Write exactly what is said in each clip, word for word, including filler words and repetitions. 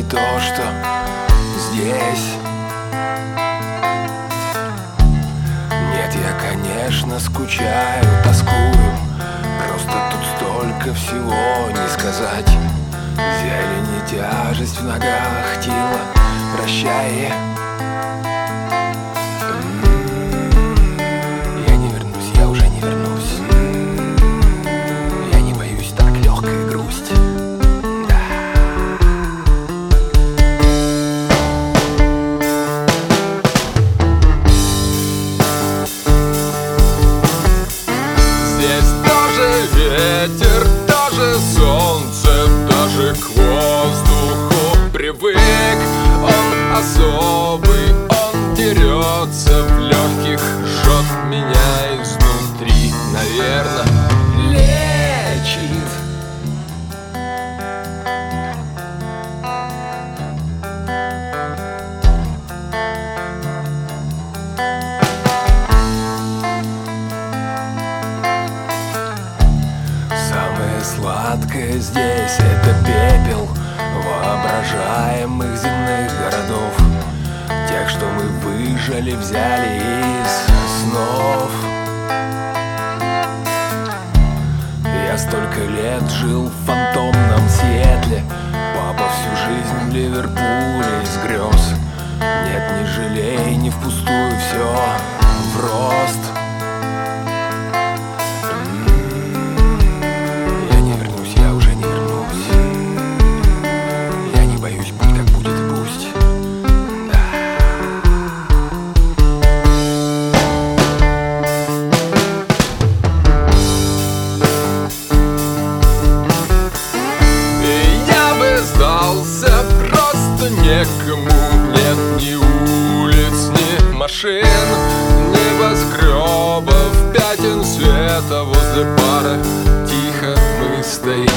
то, что здесь. Нет, я, конечно, скучаю, тоскую. Просто тут столько всего не сказать. Зелень и тяжесть в ногах, тело, прощай. Я не вернусь, я уже не вернусь. Я не боюсь, так легкая грусть. Да. Здесь тоже ветер, тоже солнце, даже к воздуху привык. Он особый, он дерется в легких, жжет меня изнутри, наверное, лечит. Самое сладкое здесь — это пепел воображаемых земных городов, тех, что мы выжили, взяли из снов. Я столько лет жил в фантомном Сиэтле, папа всю жизнь в Ливерпуле из грез. Нет, не жалей, не впустую, все в рост. Просто некому, нет ни улиц, ни машин, небоскребов, пятен света возле бара. Тихо мы стоим.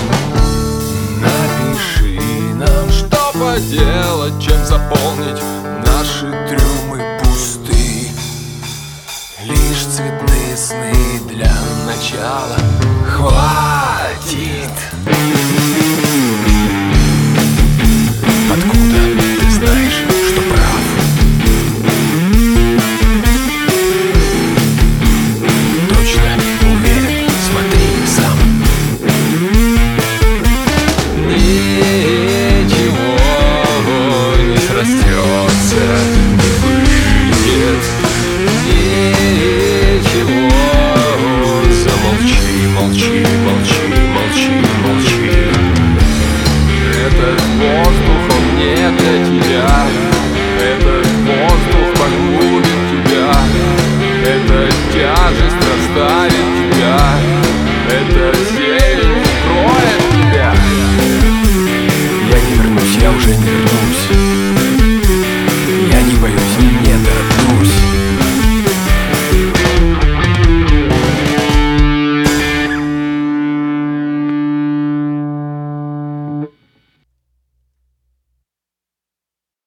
Напиши нам, что поделать, чем заполнить наши трюмы пусты. Лишь цветные сны для начала.